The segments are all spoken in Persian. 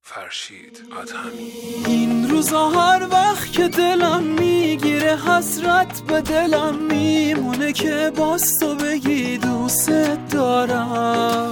فرشید ادهمی. این روزا هر وقت که دلم میگیره حسرت به دلم میمونه که باز تو بگی دوست دارم.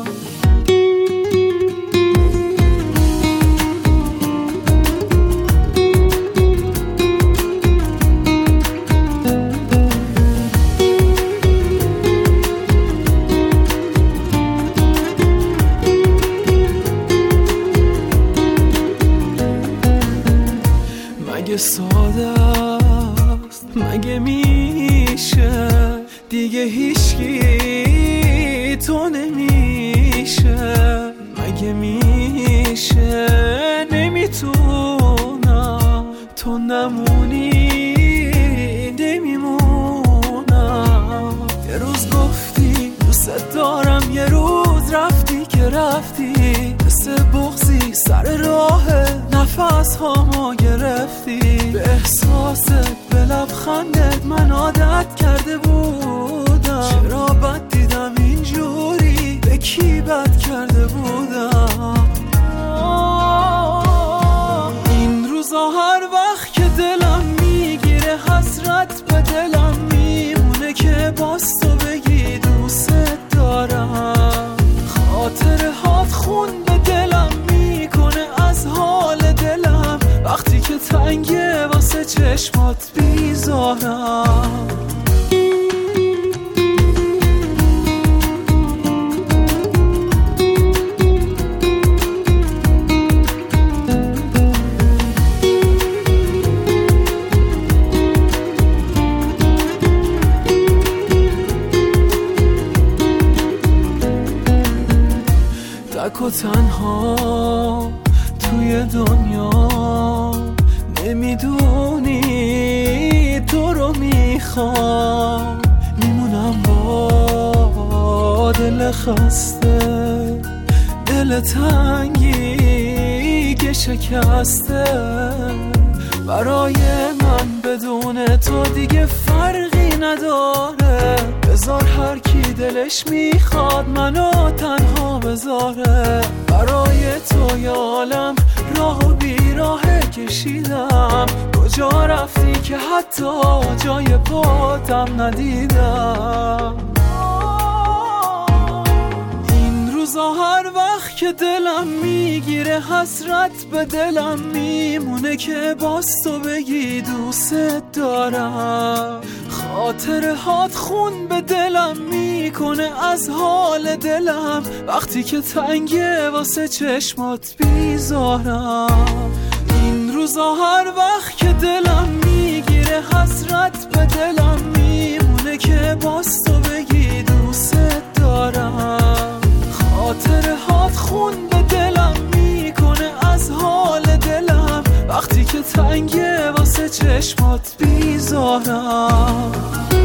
مگه ساده است، مگه میشه دیگه هیچکی تو نمیشه، مگه میشه نمیتونم تو نمونی نمیمونم. یه روز گفتی دوست دارم، یه روز رفتی که رفتی مثل بغضی سر راه نفس هامو گرفتی. به احساست به لبخندت من عادت کرده بودم، چرا بد دیدم اینجوری، به کی بد کرده بودم. این روزا هر وقت که دلم میگیره حسرت به دلم میمونه که باز تو بگی دوست دارم. خاطره هات خون به دلم میکنه از حال دلم، وقتی که تنگه واسه چشمات بیزارم. تک و تنها توی دنیا نمیدونی تو رو میخوام، میمونم با دل خسته، دل تنگی که شکسته. برای من بدون تو دیگه فرقی نداره، بذار هر کی دلش میخواد منو تنها بذاره. برای تو یا عالم راه و بیراه کشیدم، کجا رفتی که حتی جای پاتم ندیدم. این روزا هر وقت که دلم میگیره حسرت به دلم میمونه که باز تو بگی دوست دارم. خاطره هات خون به دلم میکنه از حال دلم، وقتی که تنگه واسه چشمات بیزارم. این روزا هر وقت که دلم میگیره حسرت به دلم میمونه که باز تو بگی دوست دارم. خاطره هات خون به دلم میکنه از حال دلم، وقتی که تنگه واسه چشمات بیزارم.